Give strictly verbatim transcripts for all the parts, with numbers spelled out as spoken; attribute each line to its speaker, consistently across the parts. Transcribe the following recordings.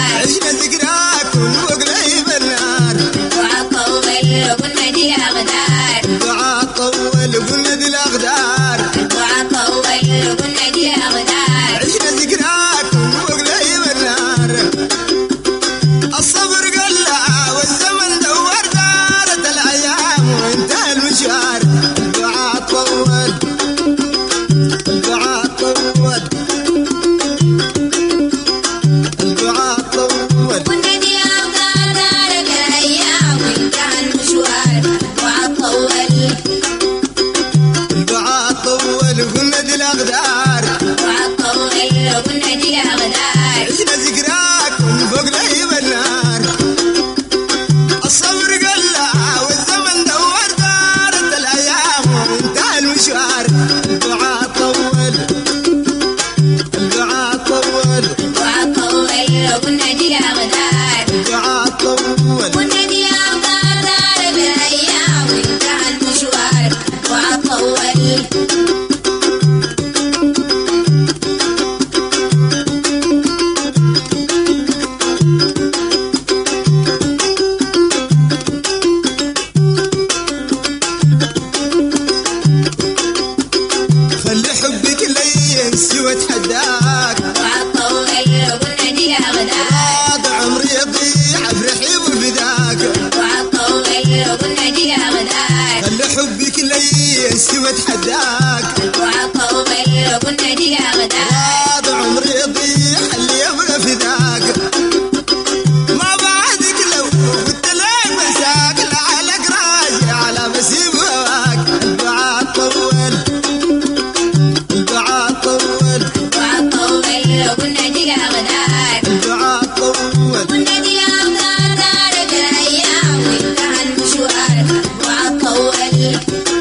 Speaker 1: عشنا ذكراك ونفوق لهيب النار.
Speaker 2: الدعاء طول وقلنا دي أغدار.
Speaker 1: الدعاء طول وقلنا دي الأغدار.
Speaker 2: الدعاء طول وقلنا دي أغدار.
Speaker 1: عشنا ذكراك ونفوق لهيب النار. الصبر قلع والزمن دور دارت الأيام وانتهى المشوار. الدعاء طول الدعاء طول الدعاء طول
Speaker 2: قلنا دي أغدار دارت الأيام وانتهى المشوار. الدعاء طول
Speaker 1: الدعاء طول وقلنا دي الأغدار.
Speaker 2: الدعاء طول وقلنا دي أغدار.
Speaker 1: عشنا ذكراك ونفوق لهيب النار. الصبر قلع والزمن دور دارت الأيام وانتهى المشوار. الدعاء طول الدعاء طول
Speaker 2: الدعاء طول وقلنا دي أغدار.
Speaker 1: الدعاء طول
Speaker 2: قلنا دي أغدار دارت الأيام وانتهى المشوار. الدعاء طول
Speaker 1: خلي حبك لين سوى تحداك.
Speaker 2: الدعاء طول وقلنا دي أغدار.
Speaker 1: هذا عمري يضيع برحيب وفداك.
Speaker 2: الدعاء طول وقلنا دي أغدار.
Speaker 1: خلي حبك لين سوى تحداك.
Speaker 2: الدعاء طول وقلنا دي أغدار.
Speaker 1: هذا عمري يضيع اللي يبغى فداك. ما بعدك لو قلت لك مساك لعلك راجع على مسيب هواك. الدعاء طول الدعاء طول
Speaker 2: الدعاء طول وقلنا دي أغدار.
Speaker 1: الدعاء طول
Speaker 2: قلنا دي أغدار دارت الأيام وانتهى المشوار. الدعاء طول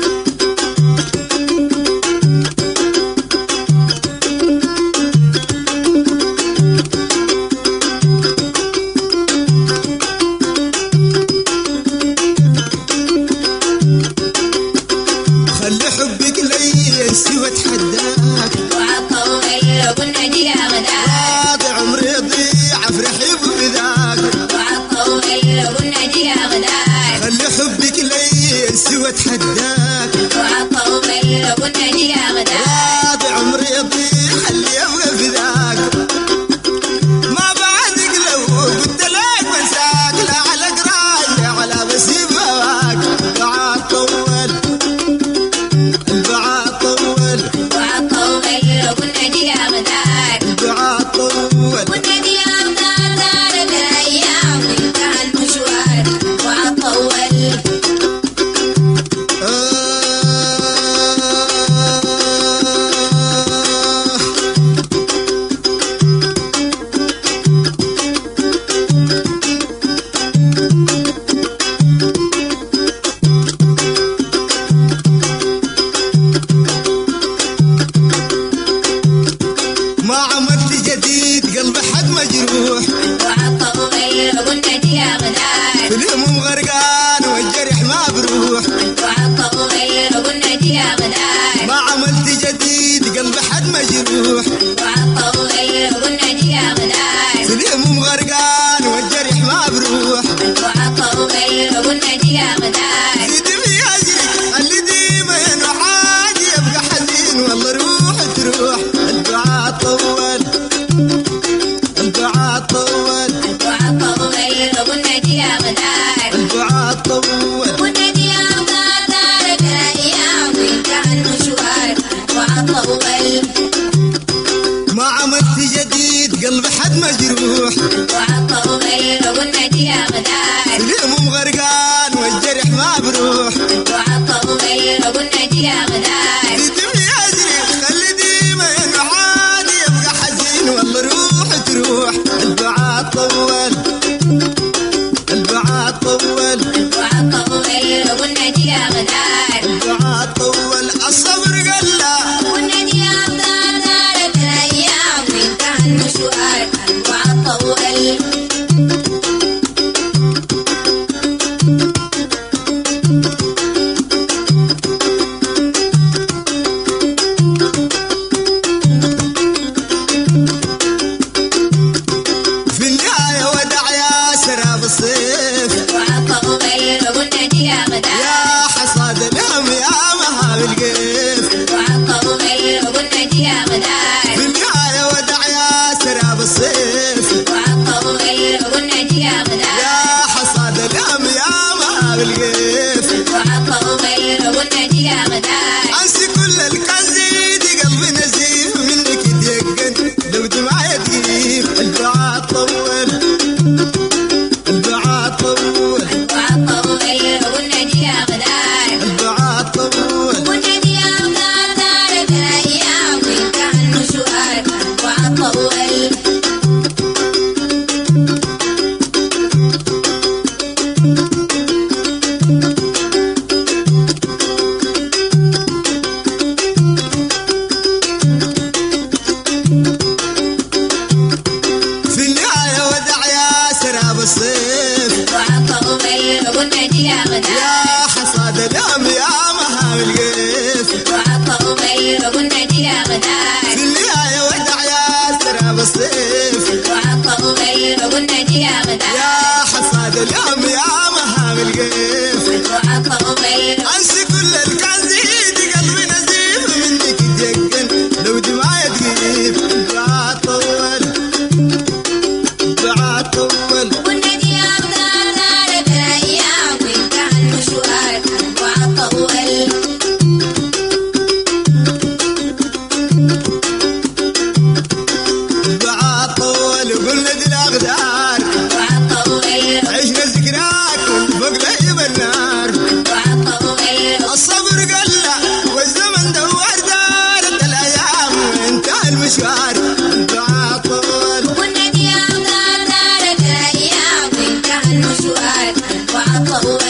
Speaker 1: خلي حبك لين سوى تحداك.
Speaker 2: الدعاء طول وقلنا دي أغدار.
Speaker 1: هذا عمري يضيع فرحي بذاك.
Speaker 2: الدعاء طول وقلنا دي أغدار.
Speaker 1: خلي حبك لين سوى تحداك.
Speaker 2: الدعاء طول وقلنا دي أغدار.
Speaker 1: هذا عمري يضيع اللي يبغى فداك. ما بعدك لو قلت لك مساك لعلك راجع على مسيب هواك. الدعاء طول الدعاء طول
Speaker 2: الدعاء طول وقلنا دي أغدار.
Speaker 1: الدعاء طول
Speaker 2: قلنا دي أغدار دارت الأيام وانتهى المشوار. الدعاء طول
Speaker 1: ما عملت جديد قلب حد مجروح.
Speaker 2: الدعاء طول وقلنا دي أغدار.
Speaker 1: في الهموم غرقان والجرح ما بروح.
Speaker 2: الدعاء طول وقلنا دي أغدار.
Speaker 1: ما عملت جديد قلب حد مجروح.
Speaker 2: الدعاء طول وقلنا دي أغدار.
Speaker 1: في الهموم غرقان والجرح ما بروح.
Speaker 2: الدعاء طول وقلنا دي أغدار.
Speaker 1: زيد في أجرك اللي ديما ينوح عادي يبقى حزين والله روح تروح. الدعاء طول الدعاء طول
Speaker 2: الدعاء طول وقلنا دي أغدار.
Speaker 1: الدعاء طول
Speaker 2: قلنا دي أغدار دارت الأيام وانتهى المشوار. الدعاء طول
Speaker 1: ما عملت جديد قلب حد مجروح.
Speaker 2: الدعاء طول وقلنا دي أغدار.
Speaker 1: في الهموم غرقان والجرح ما بروح.
Speaker 2: الدعاء طول وقلنا دي أغدار.
Speaker 1: زيد في أجرك خلي ديما ينوح عادي يبقى حزين والله روح تروح. الدعاء طول الدعاء طول
Speaker 2: الدعاء طول وقلنا دي أغدار.
Speaker 1: الدعاء طول الصبر قلع
Speaker 2: قلنا دي أغدار دارت الأيام وانتهى المشوار. الدعاء طول
Speaker 1: بالكيف
Speaker 2: البعاد طول والنادي غدار
Speaker 1: انسي كل الكزيد قلبي نزيف منك يتيقن لو دمعي تجيب البعاد طول البعاد طول
Speaker 2: البعاد طول والنادي غدار
Speaker 1: البعاد طول
Speaker 2: والنادي غدار دارت الايام وانتهى المشوار البعاد طول
Speaker 1: بالصيف
Speaker 2: البعاد طول والنادي غدار
Speaker 1: يا حصاد اليوم يا مهام القيف
Speaker 2: البعاد طول والنادي غدار
Speaker 1: في النهاية ودع يا سراب الصيف
Speaker 2: البعاد طول والنادي غدار
Speaker 1: يا حصاد اليوم يا مهام القيف
Speaker 2: البعاد طول
Speaker 1: انسي كل الكنزيد قلبي نزيف منك يتيقن لو دمعي تجيب البعاد طول البعاد طول
Speaker 2: والنادي غدار دارت الايام وانتهى المشوار البعاد طول
Speaker 1: البعاد طول وقلنا دي الاقدار
Speaker 2: البعاد طول
Speaker 1: عشنا ذكراك فوق لهيب النار
Speaker 2: البعاد طول
Speaker 1: الصبر قلة والزمن دوار دارت الايام وانتهى المشوار البعاد طول
Speaker 2: والنادي غدار دارت الايام وانتهى المشوار البعاد طول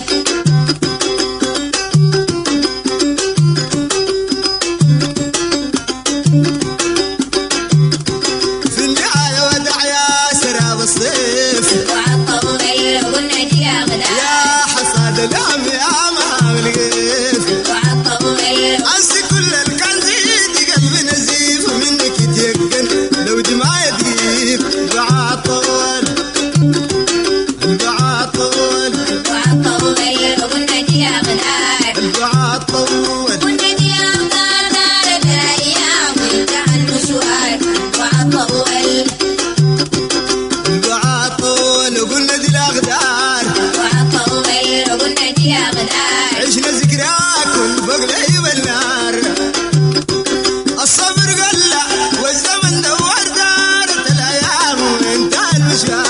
Speaker 1: في النهاية ودع يا سراب الصيف
Speaker 2: البعاد طول والنادي غدار
Speaker 1: يا حصاد اليوم يا مهام القيف
Speaker 2: البعاد طول
Speaker 1: انسي كل الكنزيد قلبي نزيف منك يتيقن لو دمعي تجيب البعاد طول البعاد طول
Speaker 2: البعاد طول والنادي غدار
Speaker 1: البعاد طول
Speaker 2: والنادي غدار دارت الايام وانتهى المشوار البعاد طول
Speaker 1: البعاد طول وقلنا دي الاقدار
Speaker 2: البعاد طول والنادي غدار
Speaker 1: عشنا ذكراك فوق لهيب النار الصبر قلة والزمن دوار دارت الايام وانتهى المشوار